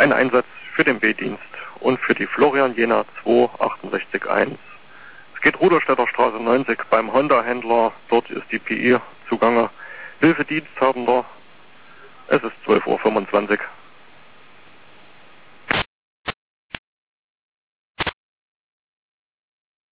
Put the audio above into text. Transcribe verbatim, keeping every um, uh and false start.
Ein Einsatz für den B-Dienst und für die Florian Jena zwei sechs acht eins. Es geht Ruderstädter Straße neunzig beim Honda-Händler. Dort ist die P I zugange. Hilfe Diensthabender. Es ist zwölf Uhr fünfundzwanzig.